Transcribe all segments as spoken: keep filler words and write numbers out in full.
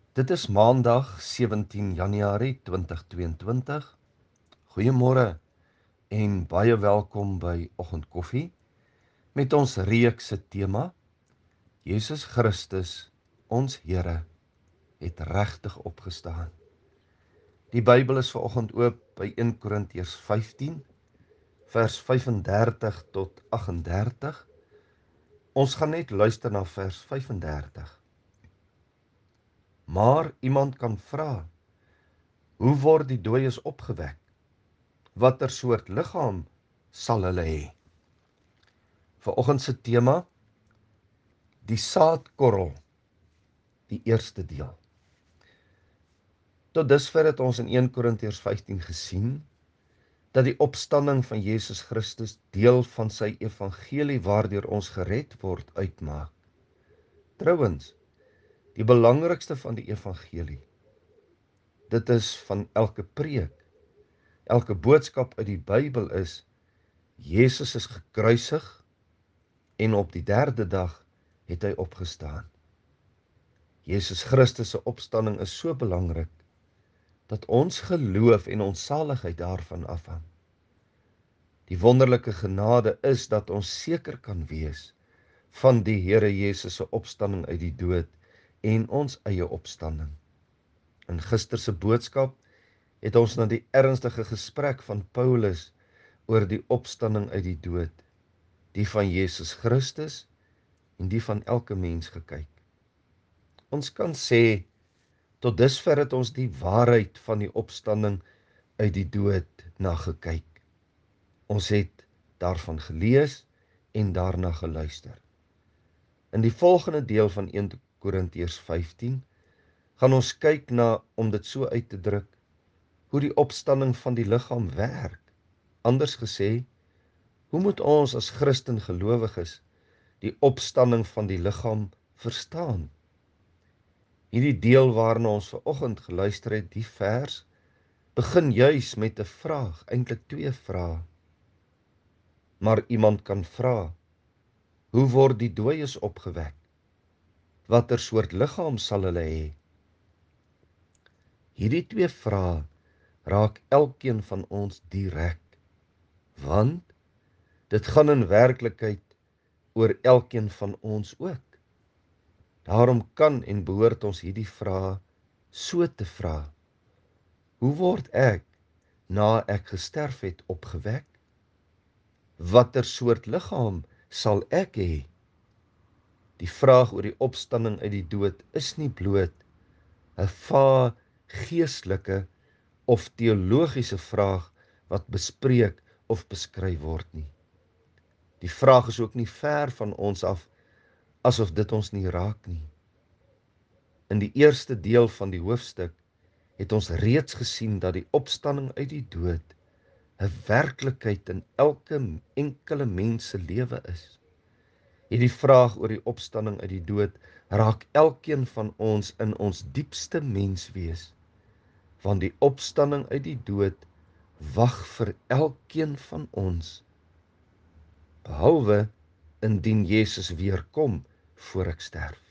Dit is maandag sewentien Januarie twintig tweeëntwintig. Goeiemôre en baie welkom by Oggendkoffie met ons reeks se tema Jesus Christus, ons Here, het regtig opgestaan. Die Bybel is vanoggend oop by een Korintiërs vyftien vers vyfendertig tot agt en dertig. Ons gaan net luister na vers vyfendertig. Maar iemand kan vra, hoe word die dooies opgewek? Watter soort liggaam sal hulle hê? Vanoggend se tema, die saadkorrel, die eerste deel. Tot dusver het ons in een Korintiërs vyftien gesien dat die opstanding van Jesus Christus deel van sy evangelie waardeur ons gered word uitmaak. Trouwens, die belangrikste van die evangelie, dit is van elke preek, elke boodskap uit die Bybel is, Jesus is gekruisig en op die derde dag het hy opgestaan. Jesus Christus se opstanding is so belangrik, dat ons geloof en ons saligheid daarvan afhang. Die wonderlike genade is dat ons seker kan wees van die Here Jesus se opstanding uit die dood en ons eie opstanding. In gister se boodskap het ons na die ernstige gesprek van Paulus oor die opstanding uit die dood, die van Jesus Christus en die van elke mens gekyk. Ons kan sê, tot dusver het ons die waarheid van die opstanding uit die dood na gekyk. Ons het daarvan gelees en daarna geluister. In die volgende deel van een Korintiërs vyftien gaan ons kyk na, om dit so uit te druk, hoe die opstanding van die liggaam werk. Anders gesê, hoe moet ons as Christen gelowiges die opstanding van die liggaam verstaan? Hierdie deel waarna ons vanoggend geluister het, die vers, begin juis met 'n vraag, eintlik twee vrae. Maar iemand kan vra, hoe word die dooies opgewek? Watter soort liggaam sal hulle hê? Hierdie twee vrae raak elkeen van ons direk, want dit gaan in werklikheid oor elkeen van ons ook. Daarom kan en behoort ons hierdie vrae so te vra: hoe word ek, na ek gesterf het, opgewek? Watter soort liggaam sal ek hê? Die vraag oor die opstanding uit die dood is nie bloot 'n vae geestelike of teologiese vraag wat bespreek of beskryf word nie. Die vraag is ook nie ver van ons af, asof dit ons nie raak nie. In die eerste deel van die hoofstuk het ons reeds gesien dat die opstanding uit die dood 'n werklikheid in elke enkele mens se lewe is. Hierdie vraag oor die opstanding uit die dood raak elkeen van ons in ons diepste menswees, want die opstanding uit die dood wag vir elkeen van ons, behalwe indien Jesus weer kom voor ek sterf.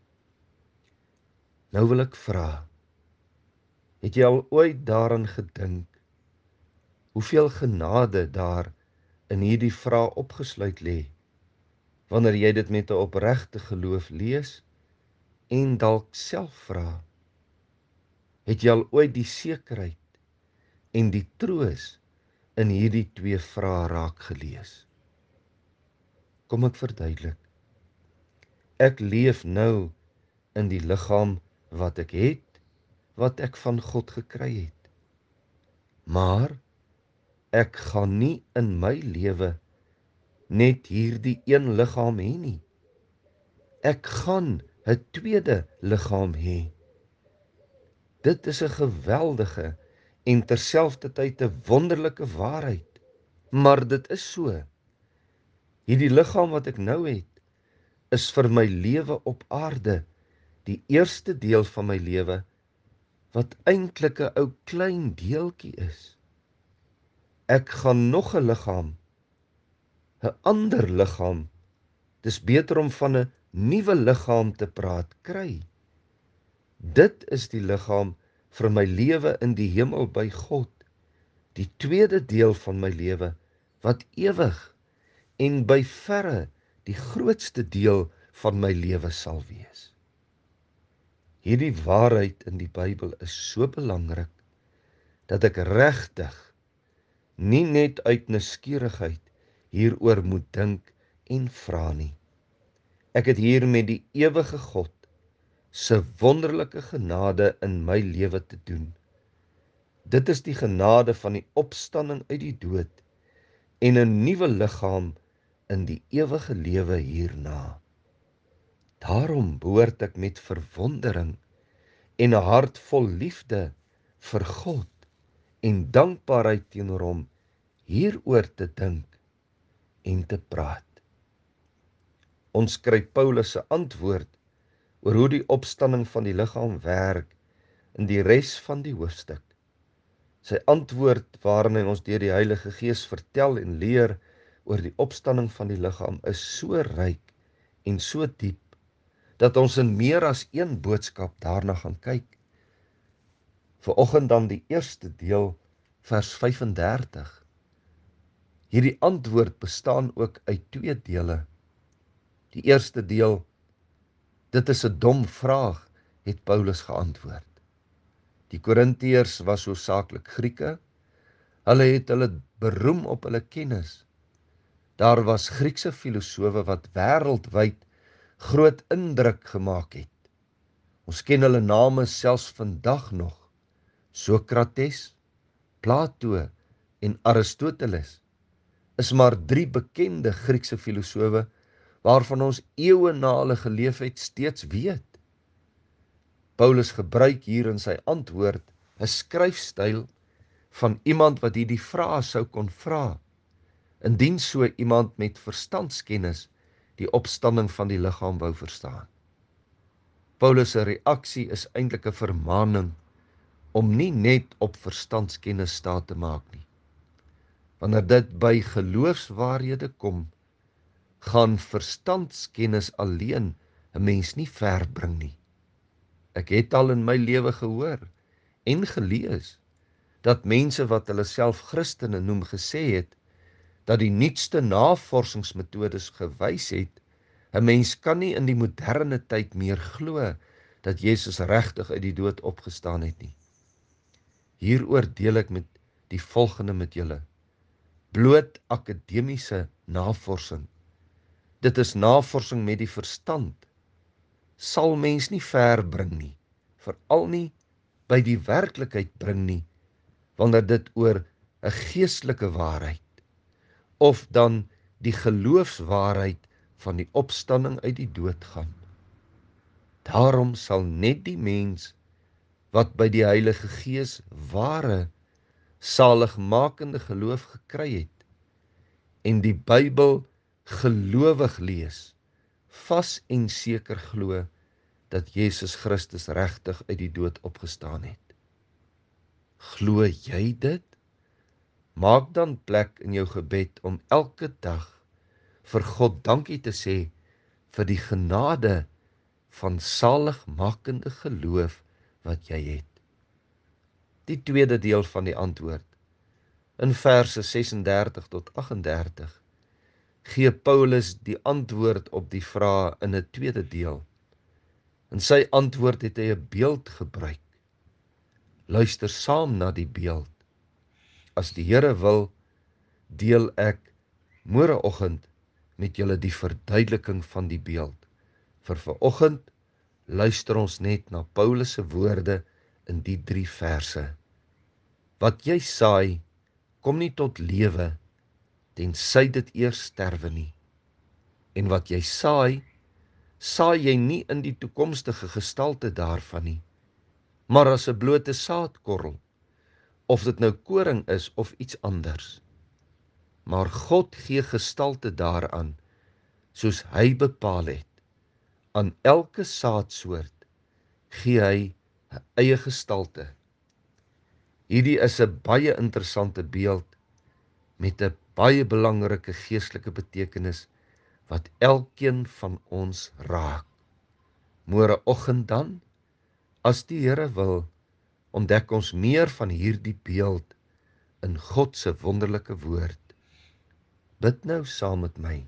Nou wil ek vra, het jy al ooit daaraan gedink, hoeveel genade daar in hierdie vraag opgesluit lê, wanneer jy dit met 'n opregte geloof lees en dalk self vra? Het jy al ooit die sekerheid en die troos in hierdie twee vrae raak gelees? Kom ek verduidelik. Ek leef nou in die liggaam wat ek het, wat ek van God gekry het. Maar ek gaan nie in my lewe net hierdie een liggaam hê nie. Ek gaan 'n tweede liggaam hê. Dit is 'n geweldige en terselfdertyd 'n wonderlike waarheid, maar dit is so. Hierdie liggaam wat ek nou het, is vir my lewe op aarde, die eerste deel van my lewe, wat eintlik 'n ou klein deeltjie is. Ek gaan nog 'n liggaam, 'n ander liggaam, dis beter om van 'n nuwe liggaam te praat, kry. Dit is die liggaam vir my lewe in die hemel by God, die tweede deel van my lewe, wat ewig en by verre die grootste deel van my lewe sal wees. Hierdie waarheid in die Bybel is so belangrik, dat ek regtig nie net uit nuuskierigheid hieroor moet dink en vra nie. Ek het hier met die ewige God se wonderlike genade in my lewe te doen. Dit is die genade van die opstanding uit die dood en 'n nuwe liggaam in die ewige lewe hierna. Daarom behoort ek met verwondering en 'n hart vol liefde vir God en dankbaarheid teenoor hom hieroor te dink en te praat. Ons kry Paulus se antwoord oor hoe die opstanding van die liggaam werk in die res van die hoofstuk. Sy antwoord waarin hy ons deur die Heilige Gees vertel en leer oor die opstanding van die liggaam is so ryk en so diep, dat ons in meer as een boodskap daarna gaan kyk. Vanoggend dan die eerste deel, vers vyf en dertig. Hierdie antwoord bestaan ook uit twee dele. Die eerste deel, dit is 'n dom vraag, het Paulus geantwoord. Die Korintiërs was hoofsaaklik Grieke. Hulle het hulle beroem op hulle kennis. Daar was Griekse filosowe wat wêreldwyd groot indruk gemaak het. Ons ken hulle name selfs vandag nog. Sokrates, Plato en Aristoteles is maar drie bekende Griekse filosowe waarvan ons eeue na hulle geleef het steeds weet. Paulus gebruik hier in sy antwoord 'n skryfstyl van iemand wat hierdie vrae sou kon vra, indien so iemand met verstandskennis die opstanding van die liggaam wou verstaan. Paulus se reaksie is eintlik 'n vermaaning om nie net op verstandskennis staat te maak nie. Wanneer dit by geloofswaarhede kom, gaan verstandskennis alleen 'n mens nie ver bring nie. Ek het al in my lewe gehoor en gelees dat mense wat hulle self Christene noem gesê het, dat die nuutste navorsingsmetodes gewys het, 'n mens kan nie in die moderne tyd meer glo dat Jesus regtig uit die dood opgestaan het nie. Hieroor deel ek met die volgende met julle. Bloot akademiese navorsing, dit is navorsing met die verstand, sal mens nie ver bring nie, veral nie by die werklikheid bring nie, wanneer dit oor 'n geestelike waarheid, of dan die geloofswaarheid van die opstanding uit die dood gaan. Daarom sal net die mens wat by die Heilige Gees ware, saligmakende geloof gekry het en die Bybel gelowig lees, vas en seker glo dat Jesus Christus regtig uit die dood opgestaan het. Glo jy dit? Maak dan plek in jou gebed om elke dag vir God dankie te sê vir die genade van saligmakende geloof wat jy het. Die tweede deel van die antwoord, in verse ses en dertig tot agt en dertig, gee Paulus die antwoord op die vraag in 'n tweede deel. In sy antwoord het hy 'n beeld gebruik. Luister saam na die beeld. As die Here wil, deel ek môreoggend met julle die verduideliking van die beeld. Vir vanoggend luister ons net na Paulus se woorde in die drie verse. Wat jy saai, kom nie tot lewe, tensy dit eers sterwe nie. En wat jy saai, saai jy nie in die toekomstige gestalte daarvan nie, maar as 'n blote saadkorrel, of dit nou koring is of iets anders. Maar God gee gestalte daaraan, soos hy bepaal het. Aan elke saadsoort gee hy 'n eie gestalte. Hierdie is 'n baie interessante beeld met 'n baie belangrike geestelike betekenis wat elkeen van ons raak. Môreoggend dan, As die Here wil, ontdek ons meer van hierdie beeld in God se wonderlike woord. Bid nou saam met my.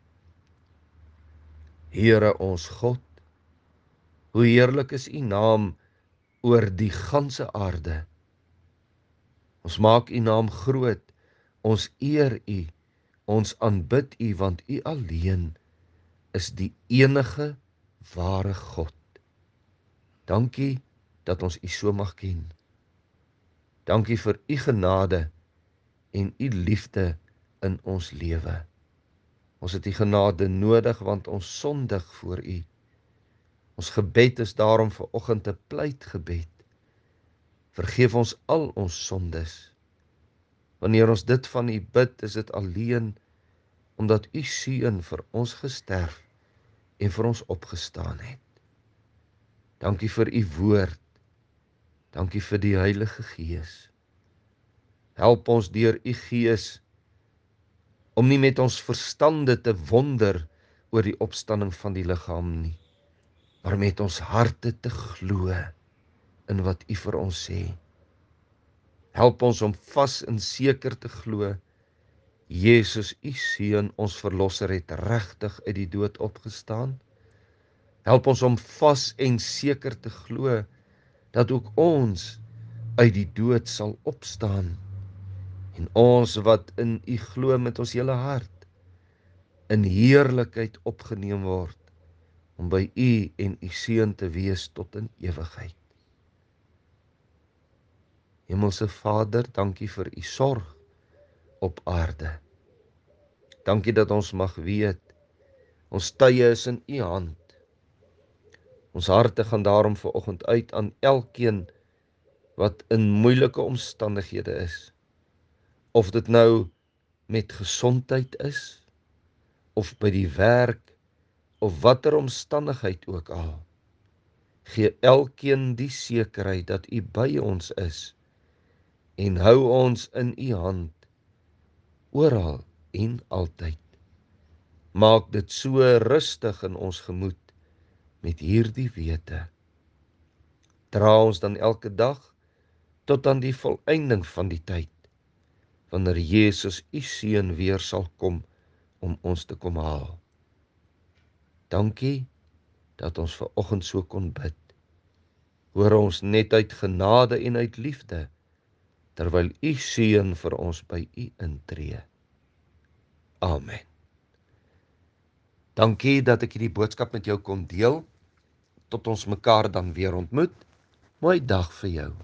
Here ons God, hoe heerlik is U naam oor die ganse aarde. Ons maak U naam groot, ons eer U, ons aanbid U, want U alleen is die enige ware God. Dankie dat ons U so mag ken. Dankie vir U genade en U liefde in ons lewe. Ons het U genade nodig, want ons sondig voor U. Ons gebed is daarom vanoggend 'n pleitgebed. Vergeef ons al ons sondes. Wanneer ons dit van U bid, is dit alleen omdat U seun vir ons gesterf en vir ons opgestaan het. Dankie vir U woord. Dankie vir die Heilige Gees. Help ons deur U Gees om nie met ons verstande te wonder oor die opstanding van die liggaam nie, maar met ons harte te glo in wat U vir ons sê. Help ons om vas en seker te glo, Jesus, U seun, ons verlosser, het regtig uit die dood opgestaan. Help ons om vas en seker te glo dat ook ons uit die dood sal opstaan, en ons wat in U glo met ons hele hart in heerlikheid opgeneem word om by U en U seun te wees tot in ewigheid. Hemelse Vader, dankie vir U sorg op aarde. Dankie dat ons mag weet, ons tye is in U hand. Ons harte gaan daarom vanoggend uit aan elkeen wat in moeilike omstandighede is. Of dit nou met gesondheid is, of by die werk, of watter omstandigheid ook al. Gee elkeen die sekerheid dat U by ons is en hou ons in U hand, oral en altyd. Maak dit so rustig in ons gemoed met hierdie wete. Dra ons dan elke dag tot aan die volëinding van die tyd, wanneer Jesus U seun weer sal kom om ons te kom haal. Dankie dat ons vanoggend so kon bid. Hoor ons net uit genade en uit liefde, terwyl U seun vir ons by U intree. Amen. Dankie dat ek hierdie boodskap met jou kon deel. Tot ons mekaar dan weer ontmoet. Mooi dag vir jou.